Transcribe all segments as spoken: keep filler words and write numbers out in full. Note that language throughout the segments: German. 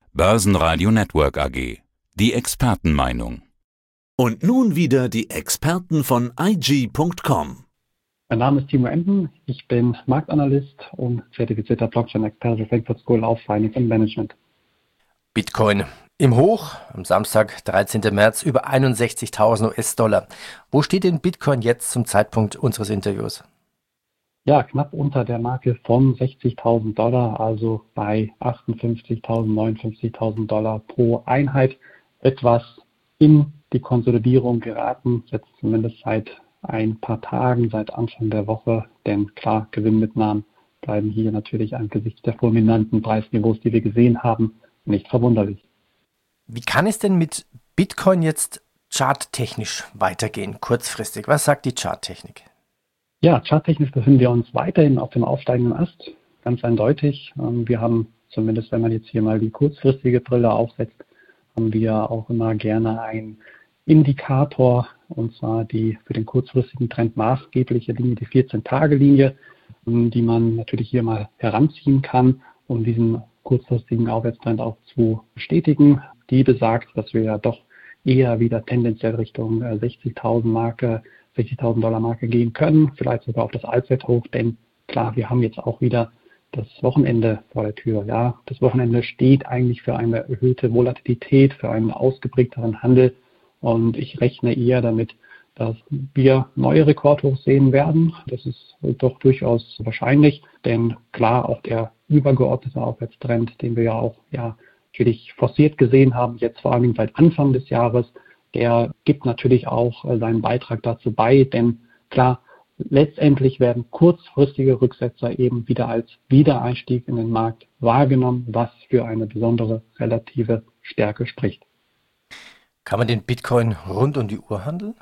Börsenradio Network A G. Die Expertenmeinung. Und nun wieder die Experten von I G Punkt com. Mein Name ist Timo Emden, ich bin Marktanalyst und zertifizierter Blockchain-Experte Frankfurt School of Finance and Management. Bitcoin im Hoch, am Samstag, dreizehnten März, über einundsechzigtausend U S-Dollar. Wo steht denn Bitcoin jetzt zum Zeitpunkt unseres Interviews? Ja, knapp unter der Marke von sechzigtausend Dollar, also bei achtundfünfzigtausend, neunundfünfzigtausend Dollar pro Einheit. Etwas in die Konsolidierung geraten, jetzt zumindest seit ein paar Tagen, seit Anfang der Woche. Denn klar, Gewinnmitnahmen bleiben hier natürlich angesichts der fulminanten Preisniveaus, die wir gesehen haben, nicht verwunderlich. Wie kann es denn mit Bitcoin jetzt charttechnisch weitergehen, kurzfristig? Was sagt die Charttechnik? Ja, charttechnisch befinden wir uns weiterhin auf dem aufsteigenden Ast, ganz eindeutig. Wir haben, zumindest wenn man jetzt hier mal die kurzfristige Brille aufsetzt, haben wir auch immer gerne einen Indikator, und zwar die für den kurzfristigen Trend maßgebliche Linie, die vierzehn-Tage-Linie, die man natürlich hier mal heranziehen kann, um diesen kurzfristigen Aufwärtstrend auch zu bestätigen. Die besagt, dass wir ja doch eher wieder tendenziell Richtung sechzigtausend Marke, sechzigtausend Dollar Marke gehen können, vielleicht sogar auf das Allzeithoch, denn klar, wir haben jetzt auch wieder das Wochenende vor der Tür. Ja, das Wochenende steht eigentlich für eine erhöhte Volatilität, für einen ausgeprägteren Handel und ich rechne eher damit, dass wir neue Rekordhochs sehen werden. Das ist doch durchaus wahrscheinlich, denn klar, auch der übergeordnete Aufwärtstrend, den wir ja auch ja natürlich forciert gesehen haben, jetzt vor allem seit Anfang des Jahres, der gibt natürlich auch seinen Beitrag dazu bei, denn klar, letztendlich werden kurzfristige Rücksetzer eben wieder als Wiedereinstieg in den Markt wahrgenommen, was für eine besondere relative Stärke spricht. Kann man den Bitcoin rund um die Uhr handeln?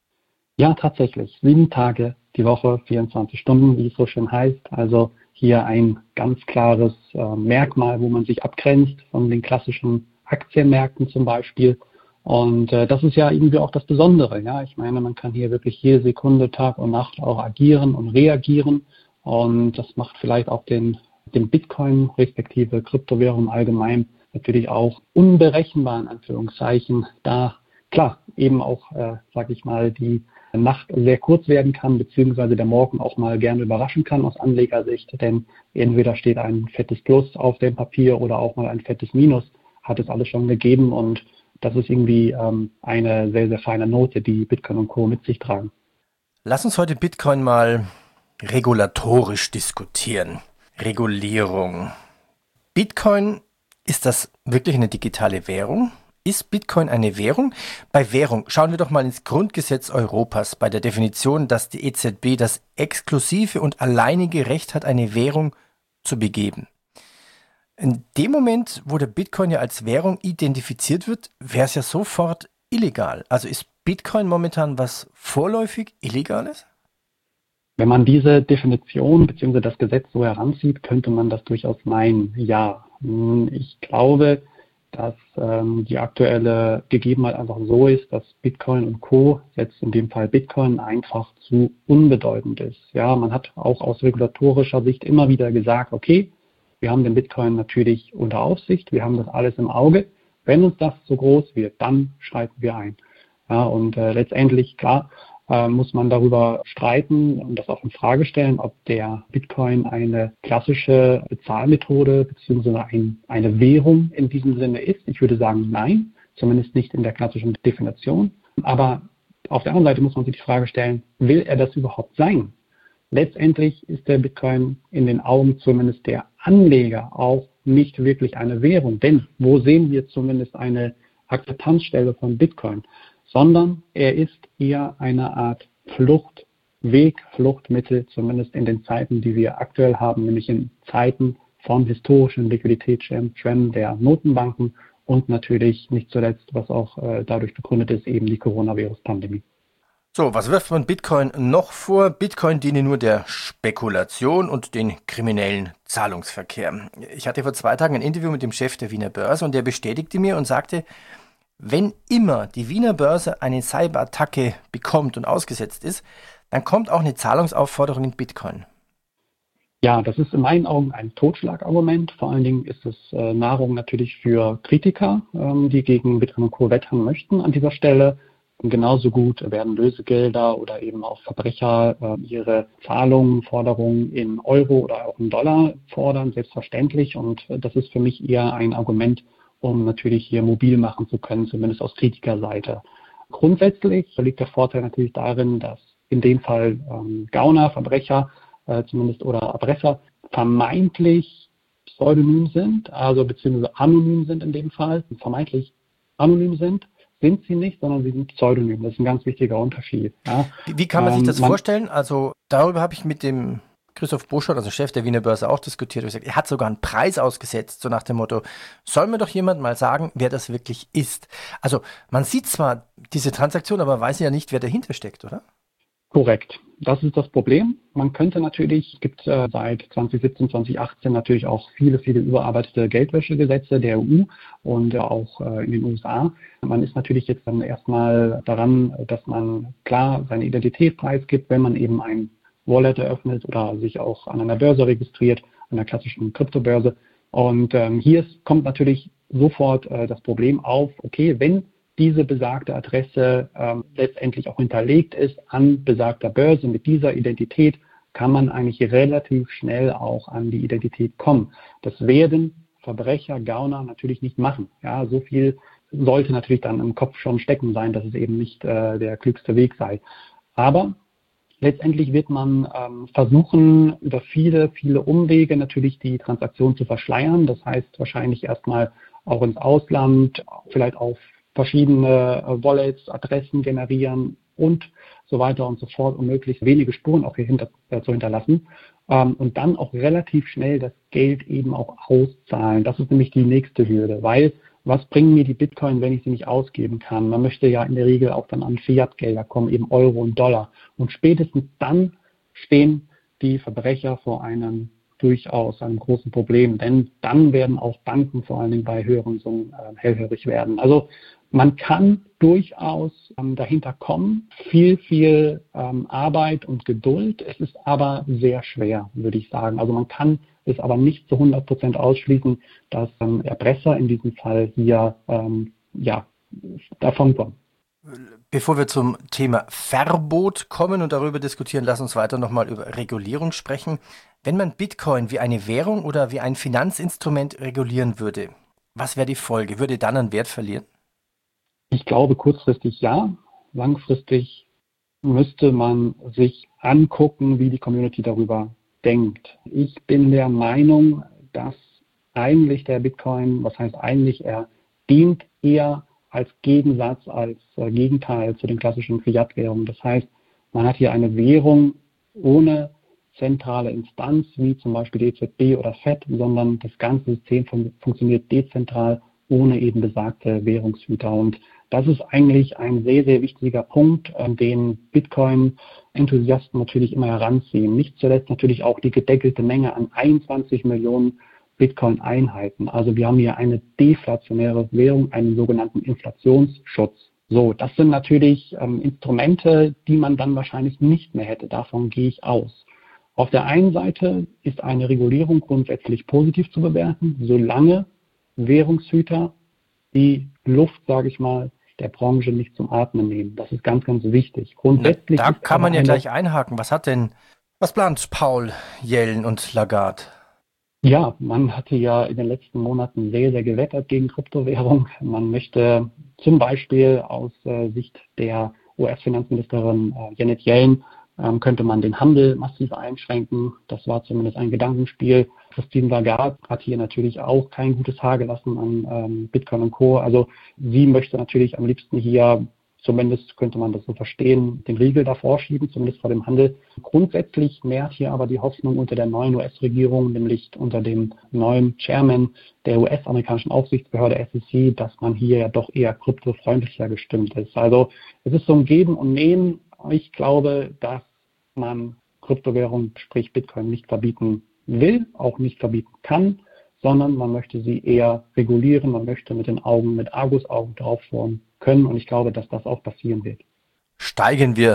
Ja, tatsächlich. Sieben Tage die Woche, vierundzwanzig Stunden, wie es so schön heißt. Also hier ein ganz klares äh, Merkmal, wo man sich abgrenzt von den klassischen Aktienmärkten zum Beispiel. Und äh, das ist ja irgendwie auch das Besondere. Ja, ich meine, man kann hier wirklich jede Sekunde, Tag und Nacht auch agieren und reagieren. Und das macht vielleicht auch den, den Bitcoin respektive Kryptowährung allgemein natürlich auch unberechenbar, in Anführungszeichen, da klar eben auch, äh, sage ich mal, die Nacht sehr kurz werden kann, beziehungsweise der Morgen auch mal gerne überraschen kann aus Anlegersicht, denn entweder steht ein fettes Plus auf dem Papier oder auch mal ein fettes Minus, hat es alles schon gegeben und das ist irgendwie ähm, eine sehr, sehr feine Note, die Bitcoin und Co. mit sich tragen. Lass uns heute Bitcoin mal regulatorisch diskutieren. Regulierung. Bitcoin, ist das wirklich eine digitale Währung? Ist Bitcoin eine Währung? Bei Währung schauen wir doch mal ins Grundgesetz Europas bei der Definition, dass die E Z B das exklusive und alleinige Recht hat, eine Währung zu begeben. In dem Moment, wo der Bitcoin ja als Währung identifiziert wird, wäre es ja sofort illegal. Also ist Bitcoin momentan was vorläufig Illegales? Wenn man diese Definition bzw. das Gesetz so heranzieht, könnte man das durchaus meinen. Ja, ich glaube, dass ähm, die aktuelle Gegebenheit einfach so ist, dass Bitcoin und Co., jetzt in dem Fall Bitcoin, einfach zu unbedeutend ist. Ja, man hat auch aus regulatorischer Sicht immer wieder gesagt, okay, wir haben den Bitcoin natürlich unter Aufsicht, wir haben das alles im Auge. Wenn uns das zu groß wird, dann schreiten wir ein. Ja, und äh, letztendlich, klar, äh, muss man darüber streiten und das auch in Frage stellen, ob der Bitcoin eine klassische Bezahlmethode bzw. Ein, eine Währung in diesem Sinne ist. Ich würde sagen, nein, zumindest nicht in der klassischen Definition. Aber auf der anderen Seite muss man sich die Frage stellen, will er das überhaupt sein? Letztendlich ist der Bitcoin in den Augen zumindest der Anleger auch nicht wirklich eine Währung. Denn wo sehen wir zumindest eine Akzeptanzstelle von Bitcoin? Sondern er ist eher eine Art Fluchtweg, Fluchtmittel, zumindest in den Zeiten, die wir aktuell haben, nämlich in Zeiten von historischen Liquiditätsschwemmen der Notenbanken und natürlich nicht zuletzt, was auch äh, dadurch begründet ist, eben die Coronavirus-Pandemie. So, was wirft man Bitcoin noch vor? Bitcoin diene nur der Spekulation und den kriminellen Zahlungsverkehr. Ich hatte vor zwei Tagen ein Interview mit dem Chef der Wiener Börse und der bestätigte mir und sagte, wenn immer die Wiener Börse eine Cyberattacke bekommt und ausgesetzt ist, dann kommt auch eine Zahlungsaufforderung in Bitcoin. Ja, das ist in meinen Augen ein Totschlagargument. Vor allen Dingen ist es äh, Nahrung natürlich für Kritiker, ähm, die gegen Bitcoin und Co. wettern möchten an dieser Stelle. Und genauso gut werden Lösegelder oder eben auch Verbrecher äh, ihre Zahlungen, Forderungen in Euro oder auch in Dollar fordern, selbstverständlich. Und äh, das ist für mich eher ein Argument, um natürlich hier mobil machen zu können, zumindest aus Kritikerseite. Grundsätzlich liegt der Vorteil natürlich darin, dass in dem Fall ähm, Gauner, Verbrecher äh, zumindest oder Erpresser vermeintlich pseudonym sind, also beziehungsweise anonym sind in dem Fall, vermeintlich anonym sind. Sind sie nicht, sondern sie sind pseudonym. Das ist ein ganz wichtiger Unterschied. Ja. Wie, wie kann man sich das ähm, man, vorstellen? Also darüber habe ich mit dem Christoph Buschert, also Chef der Wiener Börse, auch diskutiert. Er hat gesagt, er hat sogar einen Preis ausgesetzt, so nach dem Motto, soll mir doch jemand mal sagen, wer das wirklich ist. Also man sieht zwar diese Transaktion, aber weiß ja nicht, wer dahinter steckt, oder? Korrekt. Das ist das Problem. Man könnte natürlich, es gibt äh, seit zwanzig siebzehn, zwanzig achtzehn natürlich auch viele, viele überarbeitete Geldwäschegesetze der E U und äh, auch äh, in den U S A. Man ist natürlich jetzt dann erstmal daran, dass man klar seine Identität preisgibt, wenn man eben ein Wallet eröffnet oder sich auch an einer Börse registriert, an einer klassischen Kryptobörse. Und ähm, hier ist, kommt natürlich sofort äh, das Problem auf, okay, wenn diese besagte Adresse ähm, letztendlich auch hinterlegt ist an besagter Börse mit dieser Identität, kann man eigentlich relativ schnell auch an die Identität kommen. Das werden Verbrecher, Gauner natürlich nicht machen. Ja, so viel sollte natürlich dann im Kopf schon stecken sein, dass es eben nicht äh, der klügste Weg sei. Aber letztendlich wird man ähm, versuchen, über viele, viele Umwege natürlich die Transaktion zu verschleiern. Das heißt wahrscheinlich erstmal auch ins Ausland, vielleicht auf verschiedene äh, Wallets, Adressen generieren und so weiter und so fort, um möglichst wenige Spuren auch hier hinter, äh, zu hinterlassen. Ähm, und dann auch relativ schnell das Geld eben auch auszahlen. Das ist nämlich die nächste Hürde, weil was bringen mir die Bitcoin, wenn ich sie nicht ausgeben kann? Man möchte ja in der Regel auch dann an Fiat-Gelder kommen, eben Euro und Dollar. Und spätestens dann stehen die Verbrecher vor einem durchaus einem großen Problem, denn dann werden auch Banken vor allen Dingen bei höheren Summen äh, hellhörig werden. Also man kann durchaus ähm, dahinter kommen, viel, viel ähm, Arbeit und Geduld. Es ist aber sehr schwer, würde ich sagen. Also man kann es aber nicht zu hundert Prozent ausschließen, dass ähm, Erpresser in diesem Fall hier ähm, ja, davonkommen. Bevor wir zum Thema Verbot kommen und darüber diskutieren, lass uns weiter nochmal über Regulierung sprechen. Wenn man Bitcoin wie eine Währung oder wie ein Finanzinstrument regulieren würde, was wäre die Folge? Würde dann an Wert verlieren? Ich glaube kurzfristig ja. Langfristig müsste man sich angucken, wie die Community darüber denkt. Ich bin der Meinung, dass eigentlich der Bitcoin, was heißt eigentlich, er dient eher als Gegensatz, als äh, Gegenteil zu den klassischen Fiat-Währungen. Das heißt, man hat hier eine Währung ohne zentrale Instanz, wie zum Beispiel die E Z B oder Fed, sondern das ganze System fun- funktioniert dezentral ohne eben besagte Währungshüter. Und das ist eigentlich ein sehr, sehr wichtiger Punkt, äh, den Bitcoin-Enthusiasten natürlich immer heranziehen. Nicht zuletzt natürlich auch die gedeckelte Menge an einundzwanzig Millionen Bitcoin-Einheiten. Also wir haben hier eine deflationäre Währung, einen sogenannten Inflationsschutz. So, das sind natürlich ähm, Instrumente, die man dann wahrscheinlich nicht mehr hätte. Davon gehe ich aus. Auf der einen Seite ist eine Regulierung grundsätzlich positiv zu bewerten, solange Währungshüter die Luft, sage ich mal, der Branche nicht zum Atmen nehmen. Das ist ganz, ganz wichtig. Grundsätzlich Na, da ist kann man ja eine, gleich einhaken. Was hat denn, was plant Paul, Yellen und Lagarde? Ja, man hatte ja in den letzten Monaten sehr, sehr gewettert gegen Kryptowährung. Man möchte zum Beispiel aus äh, Sicht der U S-Finanzministerin äh, Janet Yellen ähm, könnte man den Handel massiv einschränken. Das war zumindest ein Gedankenspiel. Christine Lagarde hat hier natürlich auch kein gutes Haar gelassen an ähm, Bitcoin und Co. Also sie möchte natürlich am liebsten hier, zumindest könnte man das so verstehen, den Riegel davor schieben, zumindest vor dem Handel. Grundsätzlich nährt hier aber die Hoffnung unter der neuen U S-Regierung, nämlich unter dem neuen Chairman der U S-amerikanischen Aufsichtsbehörde S E C, dass man hier ja doch eher kryptofreundlicher gestimmt ist. Also es ist so ein Geben und Nehmen. Ich glaube, dass man Kryptowährung, sprich Bitcoin, nicht verbieten will, auch nicht verbieten kann, sondern man möchte sie eher regulieren, man möchte mit den Augen, mit Argusaugen drauf schauen können und ich glaube, dass das auch passieren wird. Steigen wir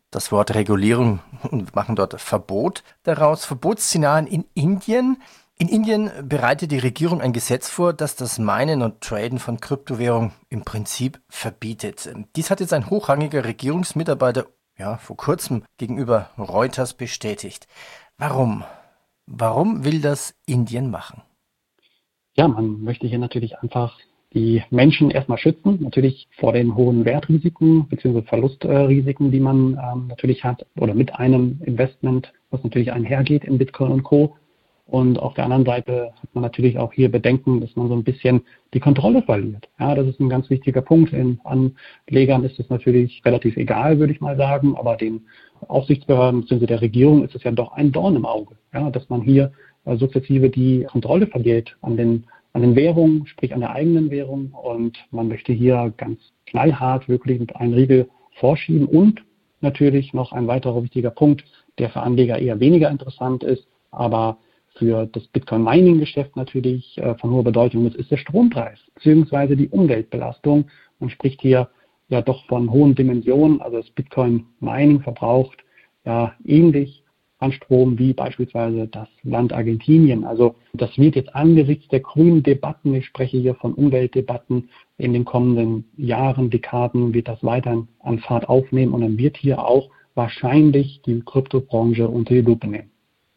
das Wort Regulierung und machen dort Verbot daraus. Verbotsszenarien in Indien. In Indien bereitet die Regierung ein Gesetz vor, das das Minen und Traden von Kryptowährungen im Prinzip verbietet. Dies hat jetzt ein hochrangiger Regierungsmitarbeiter ja, vor kurzem gegenüber Reuters bestätigt. Warum? Warum will das Indien machen? Ja, man möchte hier natürlich einfach die Menschen erstmal schützen, natürlich vor den hohen Wertrisiken bzw. Verlustrisiken, die man ähm, natürlich hat oder mit einem Investment, was natürlich einhergeht in Bitcoin und Co. Und auf der anderen Seite hat man natürlich auch hier Bedenken, dass man so ein bisschen die Kontrolle verliert. Ja, das ist ein ganz wichtiger Punkt. In Anlegern ist es natürlich relativ egal, würde ich mal sagen, aber den Aufsichtsbehörden bzw. der Regierung ist es ja doch ein Dorn im Auge, ja, dass man hier äh, sukzessive die Kontrolle verliert an den, an den Währungen, sprich an der eigenen Währung. Und man möchte hier ganz knallhart wirklich mit einem Riegel vorschieben. Und natürlich noch ein weiterer wichtiger Punkt, der für Anleger eher weniger interessant ist, aber für das Bitcoin-Mining-Geschäft natürlich äh, von hoher Bedeutung ist, ist der Strompreis bzw. die Umweltbelastung. Man spricht hier ja doch von hohen Dimensionen. Also das Bitcoin-Mining verbraucht ja ähnlich an Strom wie beispielsweise das Land Argentinien. Also das wird jetzt angesichts der grünen Debatten, ich spreche hier von Umweltdebatten, in den kommenden Jahren, Dekaden wird das weiter an Fahrt aufnehmen und dann wird hier auch wahrscheinlich die Kryptobranche unter die Lupe nehmen.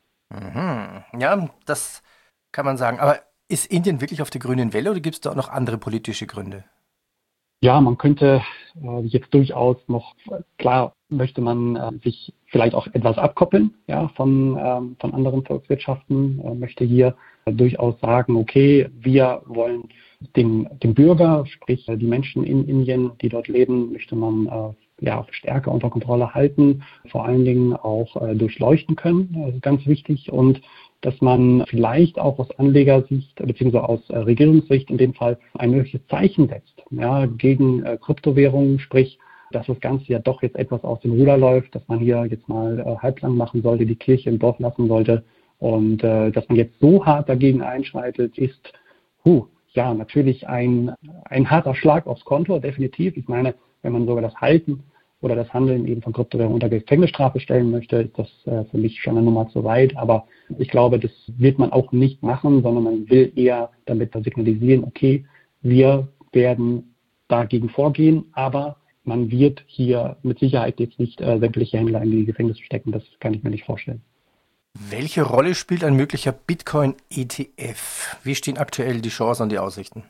Mhm. Ja, das kann man sagen. Aber ist Indien wirklich auf der grünen Welle oder gibt es da auch noch andere politische Gründe? Ja, man könnte äh, jetzt durchaus noch, klar möchte man äh, sich vielleicht auch etwas abkoppeln ja, von, ähm, von anderen Volkswirtschaften, äh, möchte hier äh, durchaus sagen, okay, wir wollen den, den Bürger, sprich äh, die Menschen in Indien, die dort leben, möchte man äh, ja, stärker unter Kontrolle halten, vor allen Dingen auch äh, durchleuchten können, das ist ganz wichtig und dass man vielleicht auch aus Anlegersicht bzw. aus äh, Regierungssicht in dem Fall ein mögliches Zeichen setzt ja, gegen äh, Kryptowährungen, sprich, dass das Ganze ja doch jetzt etwas aus dem Ruder läuft, dass man hier jetzt mal äh, halblang machen sollte, die Kirche im Dorf lassen sollte und äh, dass man jetzt so hart dagegen einschreitet, ist huh, ja natürlich ein, ein harter Schlag aufs Konto, definitiv. Ich meine, wenn man sogar das Halten oder das Handeln eben von Kryptowährungen unter Gefängnisstrafe stellen möchte, ist das äh, für mich schon eine Nummer zu weit. Aber ich glaube, das wird man auch nicht machen, sondern man will eher damit signalisieren, okay, wir werden dagegen vorgehen, aber man wird hier mit Sicherheit jetzt nicht äh, sämtliche Händler in die Gefängnisse stecken. Das kann ich mir nicht vorstellen. Welche Rolle spielt ein möglicher Bitcoin-E T F? Wie stehen aktuell die Chancen und die Aussichten?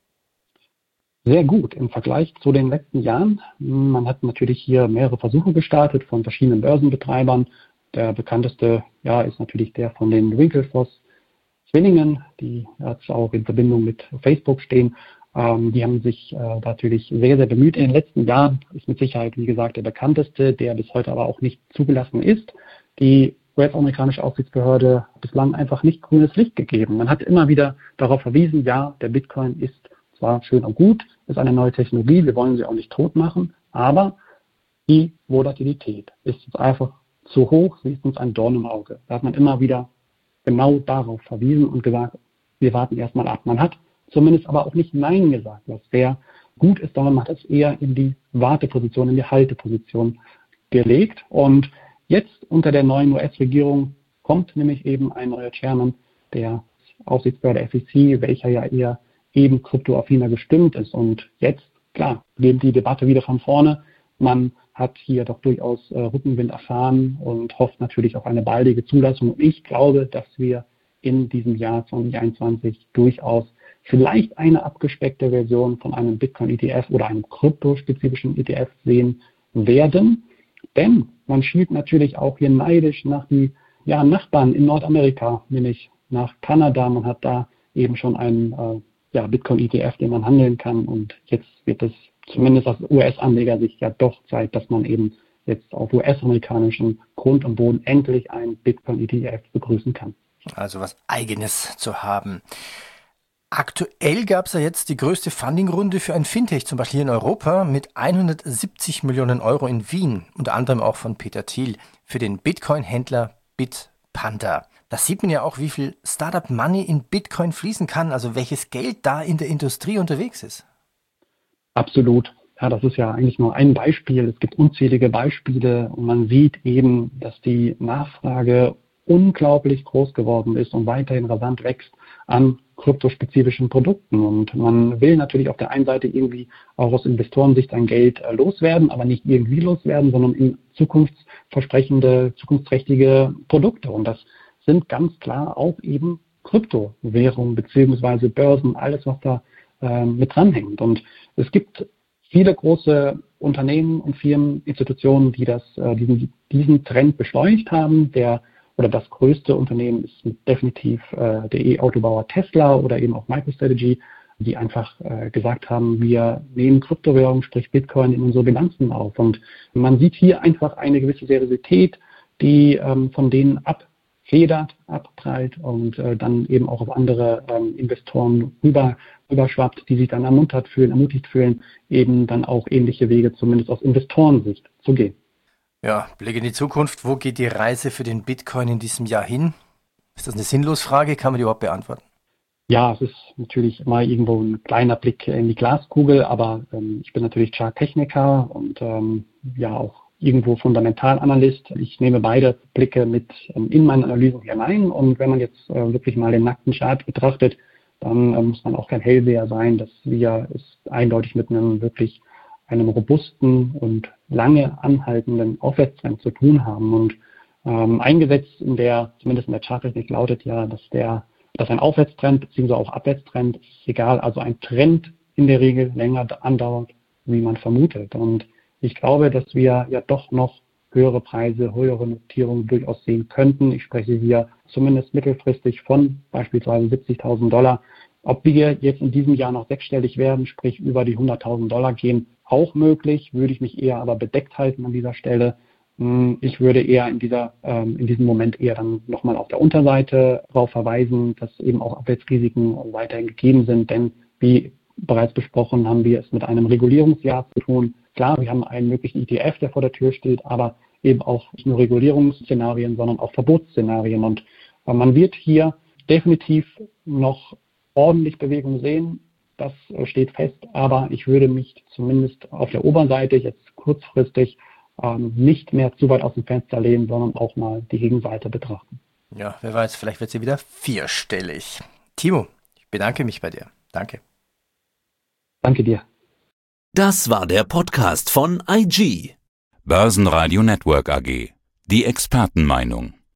Sehr gut im Vergleich zu den letzten Jahren. Man hat natürlich hier mehrere Versuche gestartet von verschiedenen Börsenbetreibern. Der bekannteste ja, ist natürlich der von den Winklevoss-Zwillingen, die jetzt auch in Verbindung mit Facebook stehen. Ähm, die haben sich äh, natürlich sehr, sehr bemüht in den letzten Jahren. Ist mit Sicherheit, wie gesagt, der bekannteste, der bis heute aber auch nicht zugelassen ist. Die U S-amerikanische Aufsichtsbehörde hat bislang einfach nicht grünes Licht gegeben. Man hat immer wieder darauf verwiesen, ja, der Bitcoin ist zwar schön und gut, ist eine neue Technologie, wir wollen sie auch nicht tot machen, aber die Volatilität ist jetzt einfach zu hoch, sie ist uns ein Dorn im Auge. Da hat man immer wieder genau darauf verwiesen und gesagt, wir warten erstmal ab. Man hat zumindest aber auch nicht Nein gesagt, was sehr gut ist, sondern man hat es eher in die Warteposition, in die Halteposition gelegt. Und jetzt unter der neuen U S-Regierung kommt nämlich eben ein neuer Chairman der Aufsichtsbehörde F E C, welcher ja eher eben kryptoaffiner gestimmt ist. Und jetzt, klar, geht die Debatte wieder von vorne. Man hat hier doch durchaus äh, Rückenwind erfahren und hofft natürlich auf eine baldige Zulassung. Und ich glaube, dass wir in diesem Jahr zwanzig einundzwanzig durchaus vielleicht eine abgespeckte Version von einem Bitcoin-E T F oder einem kryptospezifischen E T F sehen werden. Denn man schielt natürlich auch hier neidisch nach die ja, Nachbarn in Nordamerika, nämlich nach Kanada. Man hat da eben schon einen äh, ja, Bitcoin-E T F, den man handeln kann. Und jetzt wird es zumindest aus U S-Anlegersicht ja doch Zeit, dass man eben jetzt auf U S-amerikanischem Grund und Boden endlich einen Bitcoin-E T F begrüßen kann. Also was Eigenes zu haben. Aktuell gab es ja jetzt die größte Funding-Runde für ein Fintech, zum Beispiel hier in Europa, mit hundertsiebzig Millionen Euro in Wien, unter anderem auch von Peter Thiel, für den Bitcoin-Händler Bitpanda. Da sieht man ja auch, wie viel Startup-Money in Bitcoin fließen kann, also welches Geld da in der Industrie unterwegs ist. Absolut. ja, das ist ja eigentlich nur ein Beispiel. Es gibt unzählige Beispiele und man sieht eben, dass die Nachfrage unglaublich groß geworden ist und weiterhin rasant wächst an kryptospezifischen Produkten. Und man will natürlich auf der einen Seite irgendwie auch aus Investorensicht sein Geld äh, loswerden, aber nicht irgendwie loswerden, sondern in zukunftsversprechende, zukunftsträchtige Produkte. Und das sind ganz klar auch eben Kryptowährungen beziehungsweise Börsen, alles, was da äh, mit dranhängt. Und es gibt viele große Unternehmen und Firmen, Institutionen, die das, äh, diesen, diesen Trend beschleunigt haben. Der oder das größte Unternehmen ist definitiv äh, der E-Autobauer Tesla oder eben auch MicroStrategy, die einfach äh, gesagt haben, wir nehmen Kryptowährung, sprich Bitcoin, in unsere Bilanzen auf. Und man sieht hier einfach eine gewisse Seriosität, die ähm, von denen abfedert, abprallt und äh, dann eben auch auf andere ähm, Investoren rüber, rüberschwappt, die sich dann ermuntert fühlen, ermutigt fühlen, eben dann auch ähnliche Wege zumindest aus Investorensicht zu gehen. Ja, Blick in die Zukunft. Wo geht die Reise für den Bitcoin in diesem Jahr hin? Ist das eine Sinnlosfrage? Kann man die überhaupt beantworten? Ja, es ist natürlich immer irgendwo ein kleiner Blick in die Glaskugel, aber ähm, ich bin natürlich Charttechniker und ähm, ja auch irgendwo Fundamentalanalyst. Ich nehme beide Blicke mit ähm, in meine Analysen hinein und wenn man jetzt äh, wirklich mal den nackten Chart betrachtet, dann äh, muss man auch kein Hellseher sein, dass wir es eindeutig mit einem wirklich einem robusten und lange anhaltenden Aufwärtstrend zu tun haben. Und ähm, eingesetzt in der, zumindest in der Charttechnik lautet ja, dass der, dass ein Aufwärtstrend bzw. auch Abwärtstrend, ist egal, also ein Trend in der Regel länger andauert, wie man vermutet. Und ich glaube, dass wir ja doch noch höhere Preise, höhere Notierungen durchaus sehen könnten. Ich spreche hier zumindest mittelfristig von beispielsweise siebzigtausend Dollar. Ob wir jetzt in diesem Jahr noch sechsstellig werden, sprich über die hunderttausend Dollar gehen, auch möglich, würde ich mich eher aber bedeckt halten an dieser Stelle. Ich würde eher in dieser, ähm, in diesem Moment eher dann nochmal auf der Unterseite darauf verweisen, dass eben auch Abwärtsrisiken weiterhin gegeben sind, denn wie bereits besprochen, haben wir es mit einem Regulierungsjahr zu tun. Klar, wir haben einen möglichen E T F, der vor der Tür steht, aber eben auch nicht nur Regulierungsszenarien, sondern auch Verbotsszenarien. Und äh, man wird hier definitiv noch ordentlich Bewegung sehen. Das steht fest, aber ich würde mich zumindest auf der Oberseite jetzt kurzfristig ähm, nicht mehr zu weit aus dem Fenster lehnen, sondern auch mal die Gegenseite betrachten. Ja, wer weiß, vielleicht wird sie wieder vierstellig. Timo, ich bedanke mich bei dir. Danke. Danke dir. Das war der Podcast von I G. Börsenradio Network A G. Die Expertenmeinung.